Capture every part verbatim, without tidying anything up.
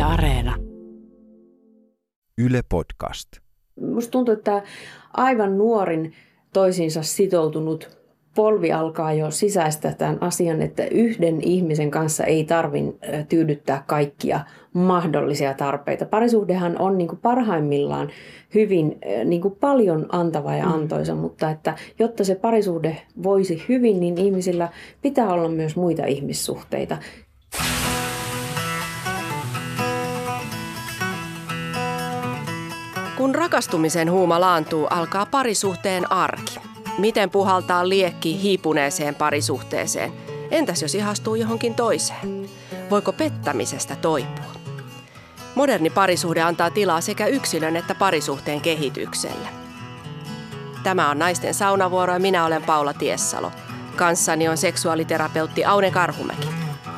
Areena. Yle Podcast. Musta tuntuu, että aivan nuorin toisiinsa sitoutunut polvi alkaa jo sisäistää tämän asian, että yhden ihmisen kanssa ei tarvitse tyydyttää kaikkia mahdollisia tarpeita. Parisuhdehan on niin kuin parhaimmillaan hyvin niin kuin paljon antava ja antoisa, mm. mutta että jotta se parisuhde voisi hyvin, niin ihmisillä pitää olla myös muita ihmissuhteita. Kun rakastumisen huuma laantuu, alkaa parisuhteen arki. Miten puhaltaa liekki hiipuneeseen parisuhteeseen? Entäs jos ihastuu johonkin toiseen? Voiko pettämisestä toipua? Moderni parisuhde antaa tilaa sekä yksilön että parisuhteen kehitykselle. Tämä on Naisten saunavuoro ja minä olen Paula Tiessalo. Kanssani on seksuaaliterapeutti Aune Karhumäki.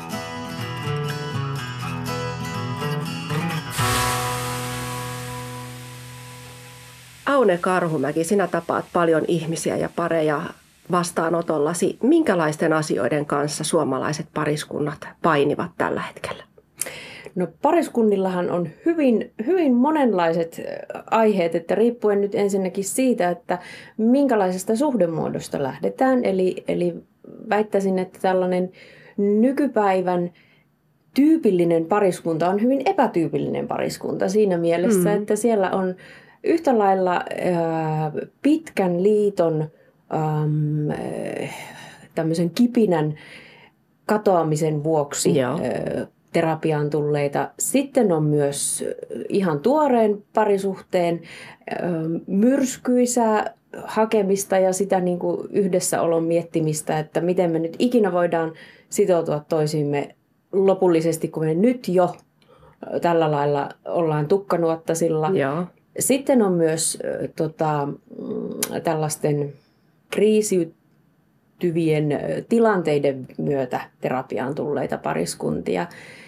Aune Karhumäki, sinä tapaat paljon ihmisiä ja pareja vastaanotollasi. Minkälaisten asioiden kanssa suomalaiset pariskunnat painivat tällä hetkellä? No pariskunnillahan on hyvin, hyvin monenlaiset aiheet, että riippuen nyt ensinnäkin siitä, että minkälaisesta suhdemuodosta lähdetään. Eli, eli väittäisin, että tällainen nykypäivän tyypillinen pariskunta on hyvin epätyypillinen pariskunta siinä mielessä, mm. että siellä on yhtä lailla äh, pitkän liiton ähm, tämmöisen kipinän katoamisen vuoksi äh, terapiaan tulleita. Sitten on myös ihan tuoreen parisuhteen äh, myrskyisää hakemista ja sitä niin kuin yhdessäolon miettimistä, että miten me nyt ikinä voidaan sitoutua toisiimme lopullisesti, kun me nyt jo tällä lailla ollaan tukkanuottasilla. Joo. Sitten on myös äh, tota, tällaisten kriisiytyvien äh, tilanteiden myötä terapiaan tulleita pariskuntia.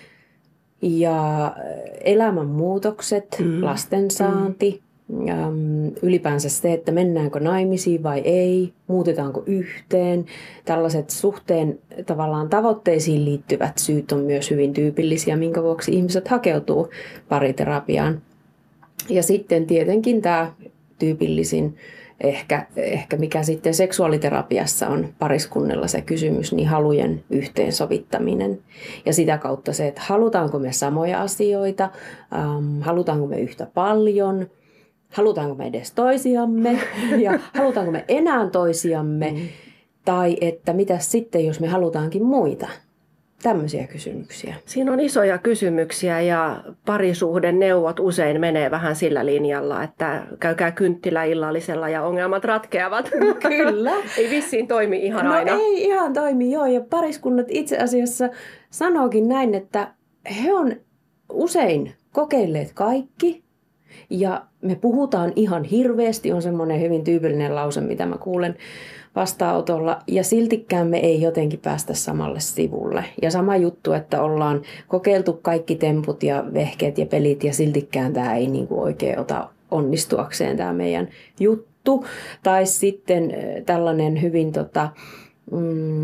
Ja elämänmuutokset, mm. lastensaanti, mm. äm, ylipäänsä se, että mennäänkö naimisiin vai ei, muutetaanko yhteen. Tällaiset suhteen tavallaan tavoitteisiin liittyvät syyt on myös hyvin tyypillisiä, minkä vuoksi ihmiset hakeutuu pariterapiaan. Ja sitten tietenkin tämä tyypillisin, ehkä, ehkä mikä sitten seksuaaliterapiassa on pariskunnilla se kysymys, niin halujen yhteensovittaminen. Ja sitä kautta se, että halutaanko me samoja asioita, ähm, halutaanko me yhtä paljon, halutaanko me edes toisiamme ja halutaanko me enää toisiamme, mm. tai että mitä sitten, jos me halutaankin muita. Tämmöisiä kysymyksiä. Siinä on isoja kysymyksiä ja parisuhdeneuvot usein menee vähän sillä linjalla, että käykää kynttilä illallisella ja ongelmat ratkeavat. Kyllä. Ei vissiin toimi ihan no aina. No ei ihan toimi, joo. Ja pariskunnat itse asiassa sanookin näin, että he on usein kokeilleet kaikki. Ja me puhutaan ihan hirveästi, on semmoinen hyvin tyypillinen lause, mitä mä kuulen vastaanotolla, ja siltikään me ei jotenkin päästä samalle sivulle. Ja sama juttu, että ollaan kokeiltu kaikki temput ja vehkeet ja pelit, ja siltikään tämä ei niin kuin oikein ota onnistuakseen tämä meidän juttu. Tai sitten tällainen hyvin tota, mm,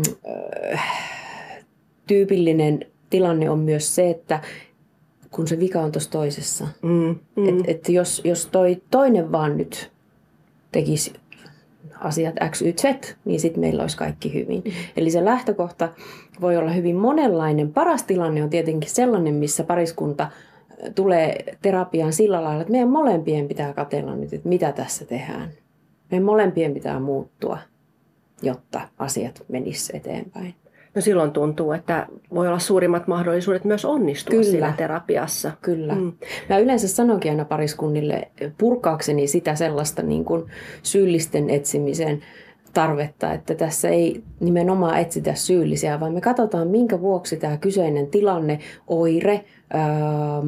tyypillinen tilanne on myös se, että kun se vika on tuossa toisessa. Mm, mm. Että et jos, jos toi toinen vaan nyt tekisi asiat X, Y, Z, niin sitten meillä olisi kaikki hyvin. Mm. Eli se lähtökohta voi olla hyvin monenlainen. Paras tilanne on tietenkin sellainen, missä pariskunta tulee terapiaan sillä lailla, että meidän molempien pitää katsella nyt, että mitä tässä tehdään. Meidän molempien pitää muuttua, jotta asiat menisivät eteenpäin. No silloin tuntuu, että voi olla suurimmat mahdollisuudet myös onnistua Kyllä. siinä terapiassa. Kyllä. Mm. Mä yleensä sanonkin aina pariskunnille purkaakseni sitä sellaista niin kuin syyllisten etsimisen tarvetta, että tässä ei nimenomaan etsitä syyllisiä, vaan me katsotaan, minkä vuoksi tämä kyseinen tilanne, oire, ää,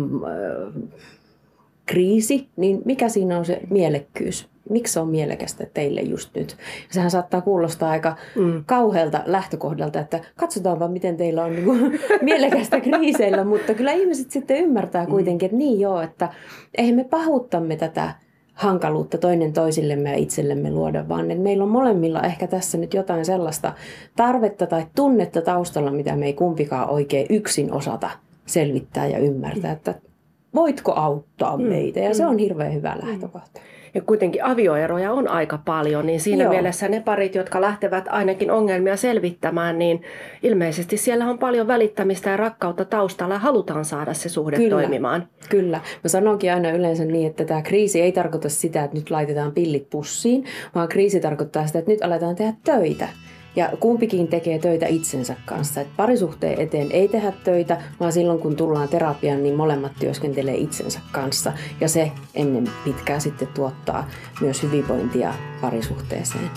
kriisi, niin mikä siinä on se mielekkyys. Miksi se on mielekästä teille just nyt? Sehän saattaa kuulostaa aika mm. kauhealta lähtökohdalta, että katsotaan vaan, miten teillä on niinku mielekästä kriiseillä, mutta kyllä ihmiset sitten ymmärtää kuitenkin, että niin joo, että eihän me pahuuttamme tätä hankaluutta toinen toisillemme ja itsellemme luoda, vaan että meillä on molemmilla ehkä tässä nyt jotain sellaista tarvetta tai tunnetta taustalla, mitä me ei kumpikaan oikein yksin osata selvittää ja ymmärtää, että voitko auttaa meitä? Ja se on hirveän hyvä lähtökohta. Ja kuitenkin avioeroja on aika paljon, niin siinä Joo. mielessä ne parit, jotka lähtevät ainakin ongelmia selvittämään, niin ilmeisesti siellä on paljon välittämistä ja rakkautta taustalla ja halutaan saada se suhde Kyllä. toimimaan. Kyllä. Mä sanonkin aina yleensä niin, että tämä kriisi ei tarkoita sitä, että nyt laitetaan pillit pussiin, vaan kriisi tarkoittaa sitä, että nyt aletaan tehdä töitä. Ja kumpikin tekee töitä itsensä kanssa. Et parisuhteen eteen ei tehdä töitä, vaan silloin kun tullaan terapiaan, niin molemmat työskentelee itsensä kanssa. Ja se ennen pitkää sitten tuottaa myös hyvinvointia parisuhteeseen.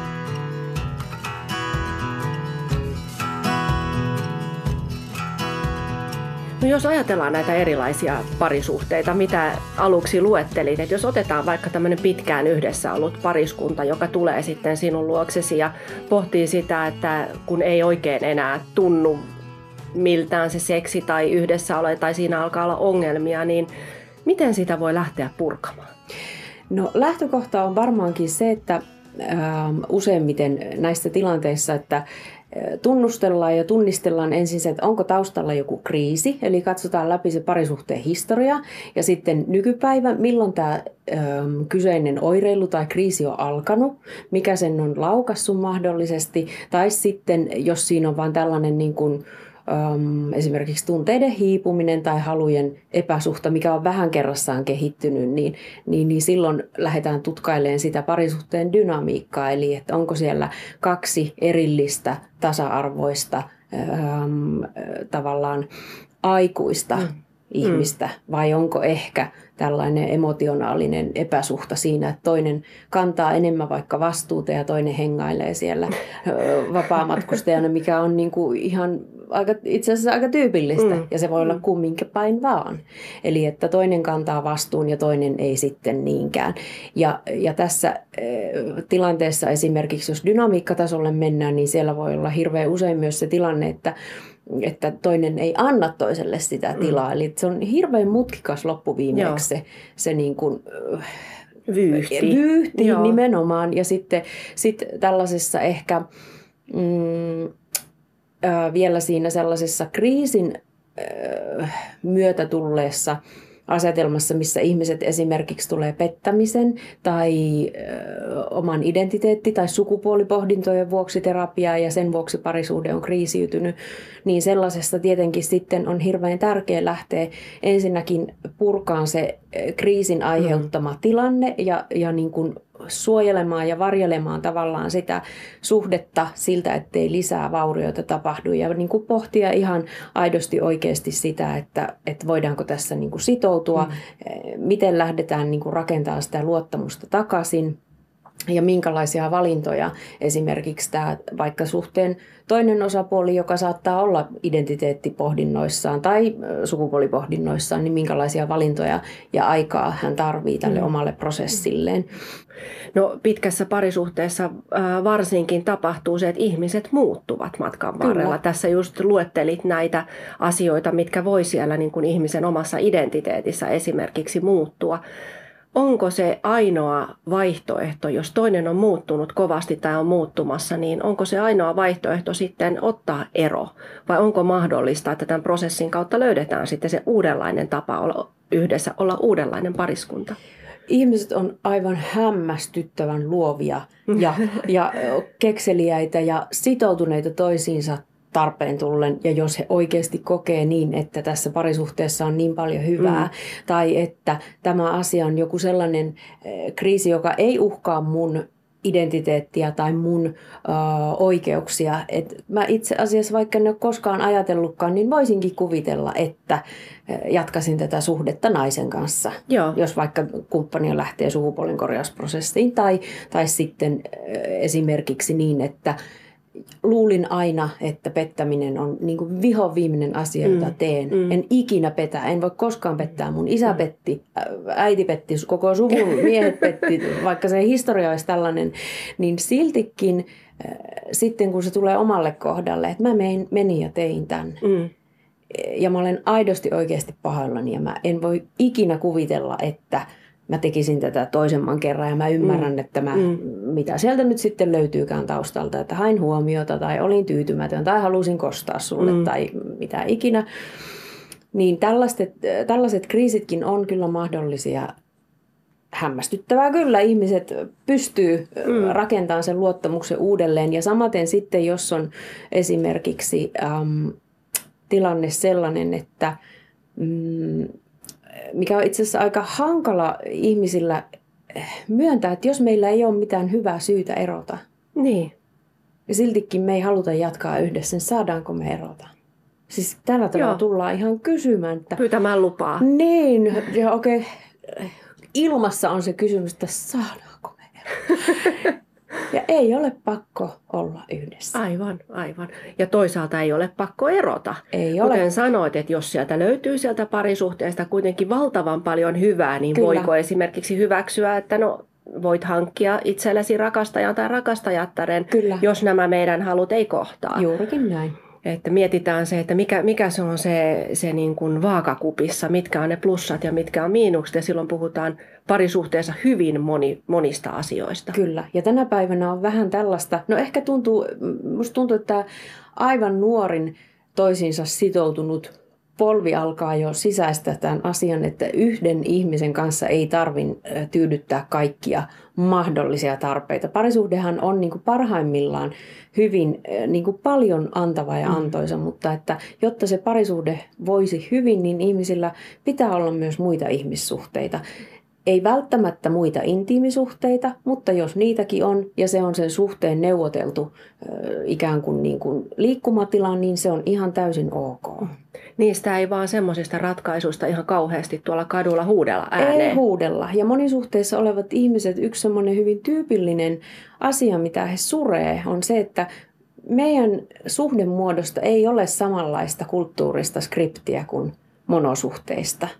No jos ajatellaan näitä erilaisia parisuhteita, mitä aluksi luettelit, että jos otetaan vaikka tämmöinen pitkään yhdessä ollut pariskunta, joka tulee sitten sinun luoksesi ja pohtii sitä, että kun ei oikein enää tunnu miltään se seksi tai yhdessäolo tai siinä alkaa olla ongelmia, niin miten sitä voi lähteä purkamaan? No lähtökohta on varmaankin se, että äh, useimmiten näissä tilanteissa, että tunnustellaan ja tunnistellaan ensin se, että onko taustalla joku kriisi, eli katsotaan läpi se parisuhteen historia ja sitten nykypäivä, milloin tämä ö, kyseinen oireilu tai kriisi on alkanut, mikä sen on laukassut mahdollisesti, tai sitten jos siinä on vain tällainen niin kuin, ö, esimerkiksi tunteiden hiipuminen tai halujen epäsuhta, mikä on vähän kerrassaan kehittynyt, niin, niin, niin silloin lähdetään tutkailemaan sitä parisuhteen dynamiikkaa, eli että onko siellä kaksi erillistä tasa-arvoista ähm, tavallaan aikuista mm. ihmistä vai onko ehkä tällainen emotionaalinen epäsuhta siinä, että toinen kantaa enemmän vaikka vastuuta ja toinen hengailee siellä vapaamatkustajana, mikä on niin kuin ihan aika, itse asiassa aika tyypillistä mm. ja se voi olla kumminkin päin vaan. Eli että toinen kantaa vastuun ja toinen ei sitten niinkään. Ja, ja tässä äh, tilanteessa esimerkiksi, jos dynamiikkatasolle mennään, niin siellä voi olla hirveän usein myös se tilanne, että että toinen ei anna toiselle sitä tilaa. Mm. Eli se on hirveän mutkikas loppuviimeeksi se, se niin kuin, vyyhti, vyyhti nimenomaan. Ja sitten sit tällaisessa ehkä mm, äh, vielä siinä sellaisessa kriisin äh, myötä tulleessa asetelmassa, missä ihmiset esimerkiksi tulee pettämisen tai ö, oman identiteetti- tai sukupuolipohdintojen vuoksi terapiaa ja sen vuoksi parisuhde on kriisiytynyt, niin sellaisesta tietenkin sitten on hirveän tärkeää lähteä ensinnäkin purkaan se kriisin aiheuttama mm. tilanne ja, ja niin kuin suojelemaan ja varjelemaan tavallaan sitä suhdetta siltä, ettei lisää vaurioita tapahdu ja niin kuin pohtia ihan aidosti oikeasti sitä, että, että voidaanko tässä niin kuin sitoutua, mm. miten lähdetään niin kuin rakentamaan sitä luottamusta takaisin ja minkälaisia valintoja esimerkiksi tämä vaikka suhteen toinen osapuoli, joka saattaa olla identiteettipohdinnoissaan tai sukupuolipohdinnoissaan, niin minkälaisia valintoja ja aikaa hän tarvitsee tälle mm. omalle prosessilleen. No pitkässä parisuhteessa äh, varsinkin tapahtuu se, että ihmiset muuttuvat matkan varrella. Kyllä. Tässä just luettelit näitä asioita, mitkä voi siellä niin kuin ihmisen omassa identiteetissä esimerkiksi muuttua. Onko se ainoa vaihtoehto, jos toinen on muuttunut kovasti tai on muuttumassa, niin onko se ainoa vaihtoehto sitten ottaa ero? Vai onko mahdollista, että tämän prosessin kautta löydetään sitten se uudenlainen tapa olla yhdessä, olla uudenlainen pariskunta? Ihmiset on aivan hämmästyttävän luovia ja, ja kekseliäitä ja sitoutuneita toisiinsa tarpeen tullen, ja jos he oikeasti kokee niin, että tässä parisuhteessa on niin paljon hyvää, mm. tai että tämä asia on joku sellainen kriisi, joka ei uhkaa mun identiteettiä tai mun ö, oikeuksia. Et mä itse asiassa, vaikka en ole koskaan ajatellutkaan, niin voisinkin kuvitella, että jatkaisin tätä suhdetta naisen kanssa. Joo. Jos vaikka kumppani lähtee sukupuolenkorjausprosessiin tai, tai sitten esimerkiksi niin, että luulin aina, että pettäminen on niin kuin vihon viimeinen asia, jota teen. Mm. En ikinä petä, en voi koskaan pettää. Mun isä petti, äiti petti, koko suvun miehet petti, vaikka se historia olisi tällainen. Niin siltikin äh, sitten kun se tulee omalle kohdalle, että mä mein, menin ja tein tämän. Mm. Ja mä olen aidosti oikeasti pahoillani ja mä en voi ikinä kuvitella, että mä tekisin tätä toisemman kerran ja mä ymmärrän, mm. että mä, mm. mitä sieltä nyt sitten löytyykään taustalta, että hain huomiota tai olin tyytymätön tai halusin kostaa sulle mm. tai mitä ikinä. niin tällaiset, tällaiset kriisitkin on kyllä mahdollisia. Hämmästyttävää kyllä, ihmiset pystyy mm. rakentamaan sen luottamuksen uudelleen. Ja samaten sitten, jos on esimerkiksi äm, tilanne sellainen, että mm, mikä on itse asiassa aika hankala ihmisillä myöntää, että jos meillä ei ole mitään hyvää syytä erota, niin. ja siltikin me ei haluta jatkaa yhdessä, niin saadaanko me erota? Siis tällä tavalla Joo. tullaan ihan kysymään. Että, pyytämään lupaa. Niin, ja okei. Okay. Ilmassa on se kysymys, että saadaanko me erota? Ja ei ole pakko olla yhdessä. Aivan, aivan. Ja toisaalta ei ole pakko erota. Ei ole. Kuten sanoit, että jos sieltä löytyy sieltä parisuhteesta kuitenkin valtavan paljon hyvää, niin Kyllä. voiko esimerkiksi hyväksyä, että no voit hankkia itsellesi rakastajan tai rakastajattaren, Kyllä. jos nämä meidän halut ei kohtaa. Juurikin näin. Että mietitään se, että mikä, mikä se on se, se niin kuin vaakakupissa, mitkä on ne plussat ja mitkä on miinukset. Ja silloin puhutaan parisuhteessa hyvin moni, monista asioista. Kyllä. Ja tänä päivänä on vähän tällaista, no ehkä tuntuu, musta tuntuu, että aivan nuorin toisiinsa sitoutunut polvi alkaa jo sisäistää tämän asian, että yhden ihmisen kanssa ei tarvitse tyydyttää kaikkia mahdollisia tarpeita. Parisuhdehan on niin kuin parhaimmillaan hyvin niin kuin paljon antava ja antoisa, mm. mutta että jotta se parisuhde voisi hyvin, niin ihmisillä pitää olla myös muita ihmissuhteita. Ei välttämättä muita intiimisuhteita, mutta jos niitäkin on ja se on sen suhteen neuvoteltu ikään kuin, niin kuin liikkumatilaan, niin se on ihan täysin ok. Niistä ei vaan semmoisista ratkaisuista ihan kauheasti tuolla kadulla huudella ääneen. Ei huudella. Ja monisuhteissa olevat ihmiset, yksi semmoinen hyvin tyypillinen asia, mitä he suree, on se, että meidän suhdemuodosta ei ole samanlaista kulttuurista skriptiä kuin monosuhteista.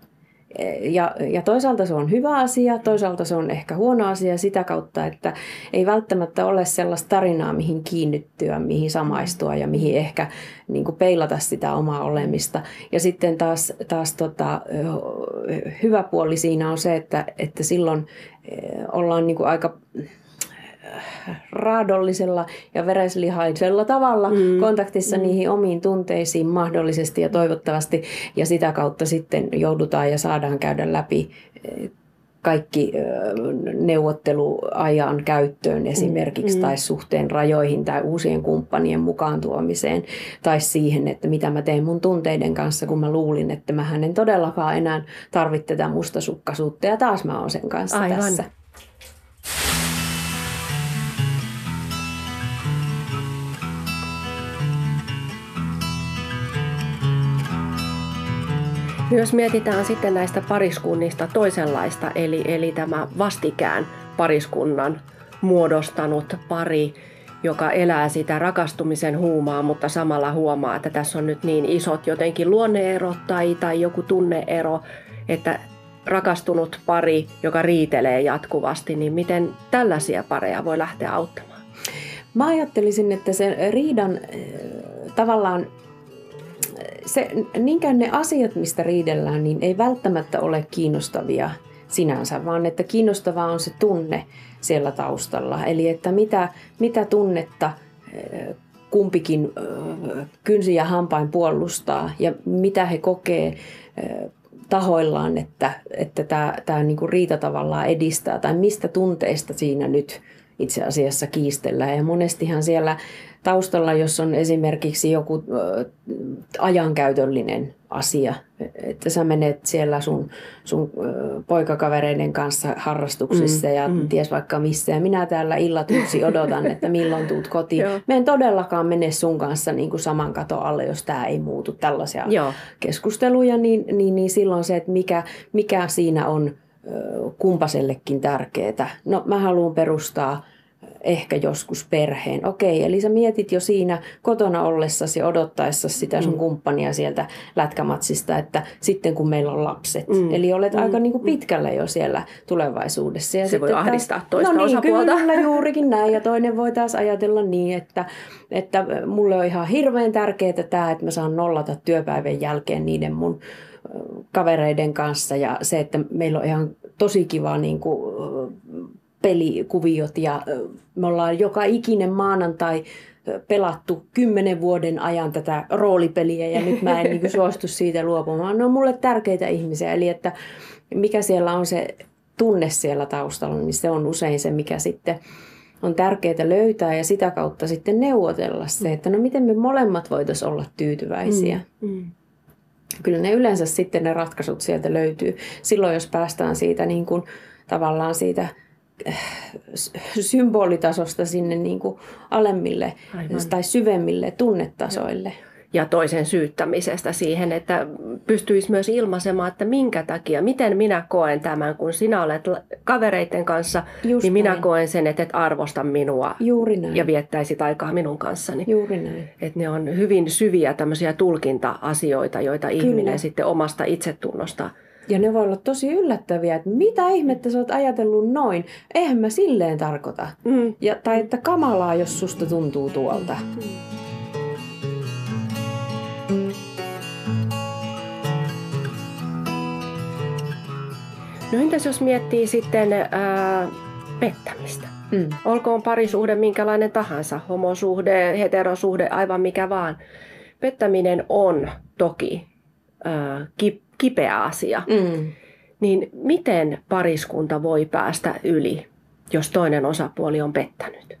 Ja, ja toisaalta se on hyvä asia, toisaalta se on ehkä huono asia sitä kautta, että ei välttämättä ole sellaista tarinaa, mihin kiinnittyä, mihin samaistua ja mihin ehkä niin kuin peilata sitä omaa olemista. Ja sitten taas, taas tota, hyvä puoli siinä on se, että, että silloin ollaan niin kuin aika raadollisella ja vereslihaisella tavalla mm. kontaktissa mm. niihin omiin tunteisiin mahdollisesti ja toivottavasti. Ja sitä kautta sitten joudutaan ja saadaan käydä läpi kaikki neuvotteluajan käyttöön esimerkiksi mm. tai suhteen rajoihin tai uusien kumppanien mukaan tuomiseen tai siihen, että mitä mä teen mun tunteiden kanssa, kun mä luulin, että mä en todellakaan enää tarvitse tätä mustasukkaisuutta ja taas mä oon sen kanssa Aivan. tässä. Myös mietitään sitten näistä pariskunnista toisenlaista, eli, eli tämä vastikään pariskunnan muodostanut pari, joka elää sitä rakastumisen huumaa, mutta samalla huomaa, että tässä on nyt niin isot jotenkin luonneerot tai, tai joku tunneero, että rakastunut pari, joka riitelee jatkuvasti, niin miten tällaisia pareja voi lähteä auttamaan? Mä ajattelisin, että se riidan tavallaan Se, niinkään ne asiat, mistä riidellään, niin ei välttämättä ole kiinnostavia sinänsä, vaan että kiinnostavaa on se tunne siellä taustalla. Eli että mitä, mitä tunnetta kumpikin kynsin ja hampain puolustaa ja mitä he kokee tahoillaan, että, että tämä, tämä niin kuin riita tavallaan edistää tai mistä tunteista siinä nyt itse asiassa kiistellään. Ja monestihan siellä taustalla, jos on esimerkiksi joku ajankäytöllinen asia, että sä menet siellä sun, sun poikakavereiden kanssa harrastuksissa mm, ja mm. ties vaikka missä, ja minä täällä illatuksi odotan, että milloin tuut kotiin. Mä en todellakaan mene sun kanssa niin kuin saman katon alle, jos tämä ei muutu. Tällaisia Joo. keskusteluja, niin, niin, niin silloin se, että mikä, mikä siinä on kumpasellekin tärkeää. No mä haluan perustaa ehkä joskus perheen. Okei, eli sä mietit jo siinä kotona ollessasi ja odottaessasi sitä sun mm. kumppania sieltä lätkämatsista, että sitten kun meillä on lapset. Mm. Eli olet mm. aika niin kuin pitkällä jo siellä tulevaisuudessa. Ja se voi ahdistaa toista no niin, osapuolta. Kyllä, juurikin näin. Ja toinen voi taas ajatella niin, että, että mulle on ihan hirveän tärkeää tämä, että mä saan nollata työpäivän jälkeen niiden mun kavereiden kanssa. Ja se, että meillä on ihan tosi kiva niin kuin pelikuviot ja me ollaan joka ikinen maanantai pelattu kymmenen vuoden ajan tätä roolipeliä ja nyt mä en niin kuin suostu siitä luopumaan. Ne on mulle tärkeitä ihmisiä, eli että mikä siellä on se tunne siellä taustalla, niin se on usein se, mikä sitten on tärkeää löytää ja sitä kautta sitten neuvotella se, että no miten me molemmat voitaisiin olla tyytyväisiä. Mm, mm. Kyllä ne yleensä sitten ne ratkaisut sieltä löytyy. Silloin jos päästään siitä niin kuin, tavallaan siitä symbolitasosta sinne niin kuin alemmille Aivan. tai syvemmille tunnetasoille. Ja toisen syyttämisestä siihen, että pystyisi myös ilmaisemaan, että minkä takia, miten minä koen tämän, kun sinä olet kavereiden kanssa, Just niin minä näin. koen sen, että et arvosta minua Juuri näin. ja viettäisit aikaa minun kanssani. Juuri näin. Että ne on hyvin syviä tämmöisiä tulkinta-asioita, joita Kyllä. ihminen sitten omasta itsetunnosta. Ja ne voi olla tosi yllättäviä, että mitä ihmettä sä oot ajatellut noin, eihän mä silleen tarkoita. Mm. Ja, tai että kamalaa, jos susta tuntuu tuolta. Mm. No entäs jos miettii sitten ää, pettämistä? Mm. Olkoon parisuhde minkälainen tahansa, homosuhde, heterosuhde, aivan mikä vaan. Pettäminen on toki ää, ki, kipeä asia. Mm. Niin miten pariskunta voi päästä yli, jos toinen osapuoli on pettänyt?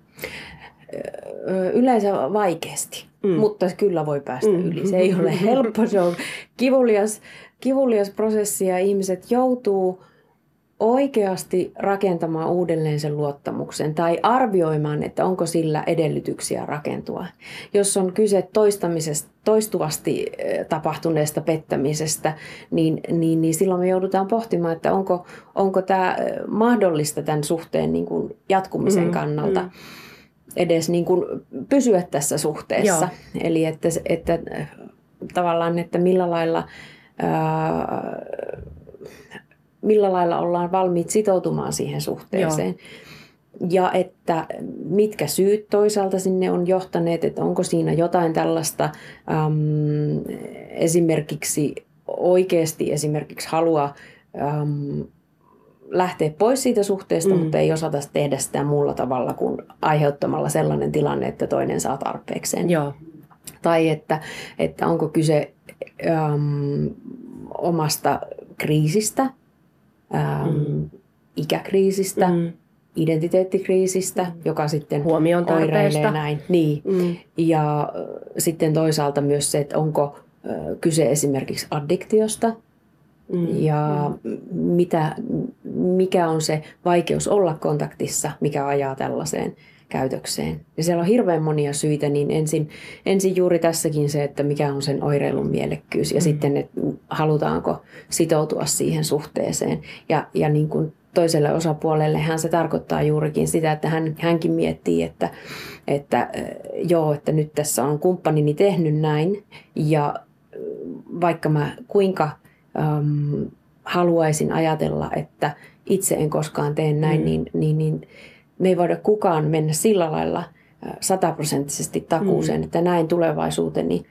Yleensä vaikeasti, mm. mutta kyllä voi päästä mm. yli. Se ei ole helppo, se on kivulias, kivulias prosessi ja ihmiset joutuu oikeasti rakentamaan uudelleen sen luottamuksen tai arvioimaan, että onko sillä edellytyksiä rakentua. Jos on kyse toistamisesta, toistuvasti tapahtuneesta pettämisestä, niin, niin, niin silloin me joudutaan pohtimaan, että onko, onko tämä mahdollista tämän suhteen niin kuin jatkumisen mm, kannalta mm. edes niin kuin pysyä tässä suhteessa. Joo. Eli että, että tavallaan, että millä lailla... Ää, millä lailla ollaan valmiit sitoutumaan siihen suhteeseen. Joo. Ja että mitkä syyt toisaalta sinne on johtaneet, että onko siinä jotain tällaista äm, esimerkiksi oikeasti esimerkiksi halua äm, lähteä pois siitä suhteesta, mm. mutta ei osata tehdä sitä muulla tavalla kuin aiheuttamalla sellainen tilanne, että toinen saa tarpeekseen. Joo. Tai että, että onko kyse äm, omasta kriisistä, Ähm, mm. ikäkriisistä, mm. identiteettikriisistä, mm. joka sitten huomion tarpeesta. Näin. Niin. Mm. Ja äh, sitten toisaalta myös se, että onko äh, kyse esimerkiksi addiktiosta mm. ja mm. Mitä, mikä on se vaikeus olla kontaktissa, mikä ajaa tällaiseen käytökseen. Ja siellä on hirveän monia syitä, niin ensin, ensin juuri tässäkin se, että mikä on sen oireilun mielekkyys ja mm. sitten, että halutaanko sitoutua siihen suhteeseen. Ja, ja niin kuin toiselle osapuolellehan se tarkoittaa juurikin sitä, että hän, hänkin miettii, että, että joo, että nyt tässä on kumppanini tehnyt näin ja vaikka mä kuinka äm, haluaisin ajatella, että itse en koskaan tee näin, mm. niin, niin, niin me ei voida kukaan mennä sillä lailla sataprosenttisesti takuuseen, mm. että näin tulevaisuuteni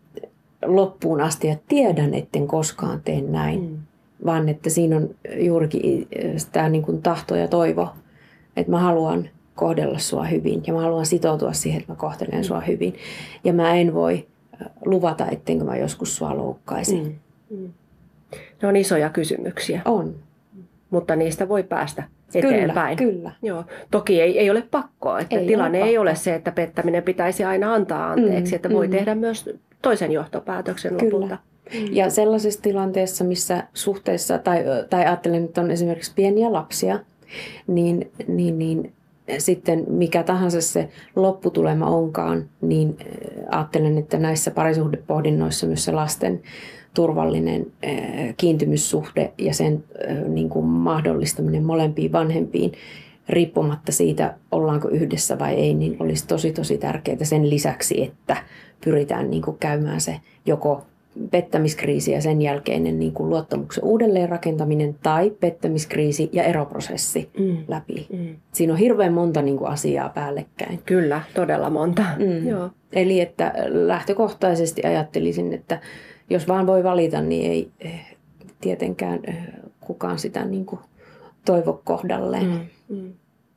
loppuun asti ja tiedän, etten koskaan tee näin. Mm. Vaan että siinä on juurikin tämä niin kuin tahto ja toivo, että mä haluan kohdella sua hyvin ja mä haluan sitoutua siihen, että mä kohtelen mm. sua hyvin. Ja mä en voi luvata, ettenkö mä joskus sua loukkaisin. Mm. Mm. Ne on isoja kysymyksiä. On. Mutta niistä voi päästä eteenpäin. Kyllä, kyllä. Joo. Toki ei, ei ole pakkoa, että ei tilanne ole ei ole se, että pettäminen pitäisi aina antaa anteeksi, mm, että voi mm. tehdä myös toisen johtopäätöksen kyllä. lopulta. Ja sellaisessa tilanteessa, missä suhteessa, tai, tai ajattelen, että on esimerkiksi pieniä lapsia, niin, niin, niin sitten mikä tahansa se lopputulema onkaan, niin ajattelen, että näissä parisuhdepohdinnoissa myös se lasten turvallinen kiintymyssuhde ja sen niin kuin mahdollistaminen molempiin vanhempiin riippumatta siitä, ollaanko yhdessä vai ei, niin olisi tosi tosi tärkeää sen lisäksi, että pyritään niin kuin käymään se joko pettämiskriisi ja sen jälkeinen niin kuin luottamuksen uudelleenrakentaminen tai pettämiskriisi ja eroprosessi mm. läpi. Mm. Siinä on hirveän monta niin kuin asiaa päällekkäin. Kyllä, todella monta. Mm. Joo. Eli että lähtökohtaisesti ajattelisin, että jos vaan voi valita, niin ei tietenkään kukaan sitä niin kuin toivo kohdalleen. Mm. Mm.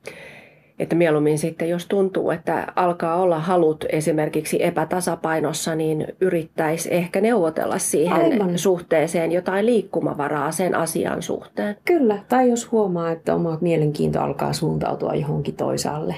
Että mieluummin sitten, jos tuntuu, että alkaa olla halut esimerkiksi epätasapainossa, niin yrittäisi ehkä neuvotella siihen Aivan. suhteeseen jotain liikkumavaraa sen asian suhteen. Kyllä, tai jos huomaa, että oma mielenkiinto alkaa suuntautua johonkin toisaalle.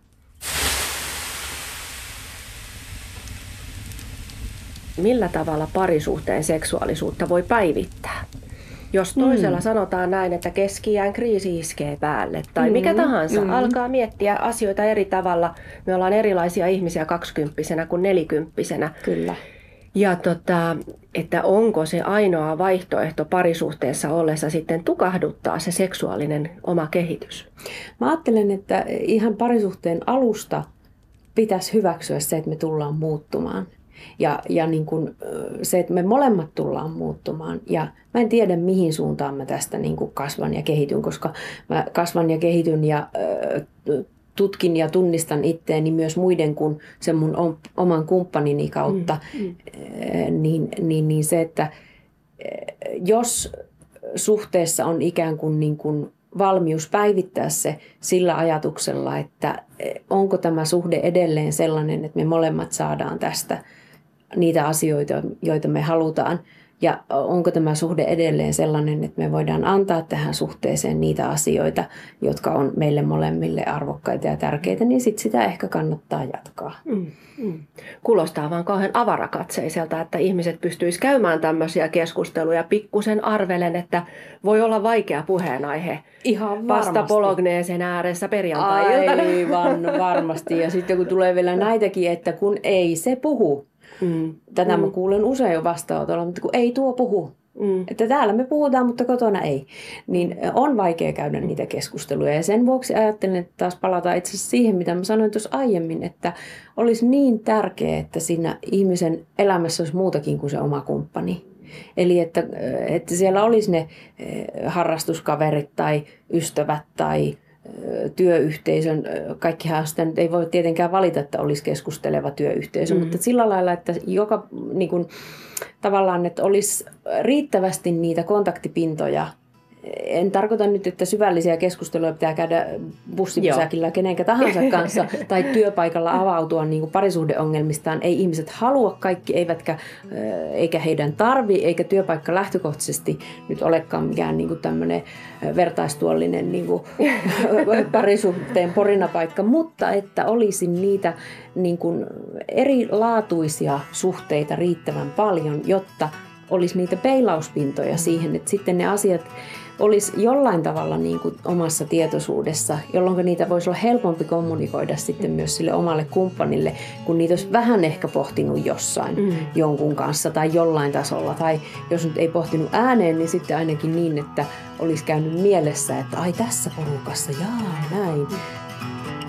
Millä tavalla parisuhteen seksuaalisuutta voi päivittää? Jos toisella mm. sanotaan näin, että keski-iän kriisi iskee päälle tai mm. mikä tahansa, mm. alkaa miettiä asioita eri tavalla. Me ollaan erilaisia ihmisiä kaksikymppisenä kuin nelikymppisenä. Kyllä. Ja tota, että onko se ainoa vaihtoehto parisuhteessa ollessa sitten tukahduttaa se seksuaalinen oma kehitys? Mä ajattelen, että ihan parisuhteen alusta pitäisi hyväksyä se, että me tullaan muuttumaan. Ja, ja niin kuin se, että me molemmat tullaan muuttumaan. Ja mä en tiedä, mihin suuntaan mä tästä niin kuin kasvan ja kehityn, koska mä kasvan ja kehityn ja äh, tutkin ja tunnistan itteeni myös muiden kuin sen mun oman kumppanini kautta. Mm, mm. Äh, niin, niin, niin se, että äh, jos suhteessa on ikään kuin, niin kuin valmius päivittää se sillä ajatuksella, että onko tämä suhde edelleen sellainen, että me molemmat saadaan tästä niitä asioita, joita me halutaan. Ja onko tämä suhde edelleen sellainen, että me voidaan antaa tähän suhteeseen niitä asioita, jotka on meille molemmille arvokkaita ja tärkeitä, niin sitten sitä ehkä kannattaa jatkaa. Mm, mm. Kuulostaa vaan kauhean avarakatseiselta, että ihmiset pystyisivät käymään tämmöisiä keskusteluja. Pikkusen arvelen, että voi olla vaikea puheenaihe. Ihan varmasti. Vasta Bologneesen ääressä perjantai-iltana. Aivan varmasti. Ja sitten kun tulee vielä näitäkin, että kun ei se puhu. Mm. Tätä mm. mä kuulen usein jo vastaanotolla, mutta kun ei tuo puhu. Mm. Että täällä me puhutaan, mutta kotona ei. Niin on vaikea käydä niitä keskusteluja. Ja sen vuoksi ajattelen, että taas palataan itse asiassa siihen, mitä mä sanoin tuossa aiemmin, että olisi niin tärkeää, että siinä ihmisen elämässä olisi muutakin kuin se oma kumppani. Eli että, että siellä olisi ne harrastuskaverit tai ystävät tai työyhteisön, kaikkihan sitä nyt ei voi tietenkään valita, että olisi keskusteleva työyhteisö, mm. mutta sillä lailla, että joka niin kuin, tavallaan, että olisi riittävästi niitä kontaktipintoja. En tarkoita nyt, että syvällisiä keskusteluja pitää käydä bussipysäkillä kenenkä tahansa kanssa tai työpaikalla avautua niin kuin parisuhdeongelmistaan. Ei ihmiset halua kaikki, eivätkä, eikä heidän tarvi, eikä työpaikka lähtökohtaisesti nyt olekaan mikään niin kuin tämmöinen vertaistuollinen niin kuin parisuhteen porinapaikka, mutta että olisi niitä niin kuin erilaatuisia suhteita riittävän paljon, jotta olisi niitä peilauspintoja siihen, että sitten ne asiat olisi jollain tavalla niin kuin omassa tietoisuudessa, jolloin niitä voisi olla helpompi kommunikoida sitten myös sille omalle kumppanille, kun niitä olisi vähän ehkä pohtinut jossain mm. jonkun kanssa tai jollain tasolla. Tai jos nyt ei pohtinut ääneen, niin sitten ainakin niin, että olisi käynyt mielessä, että ai tässä porukassa, jaa näin.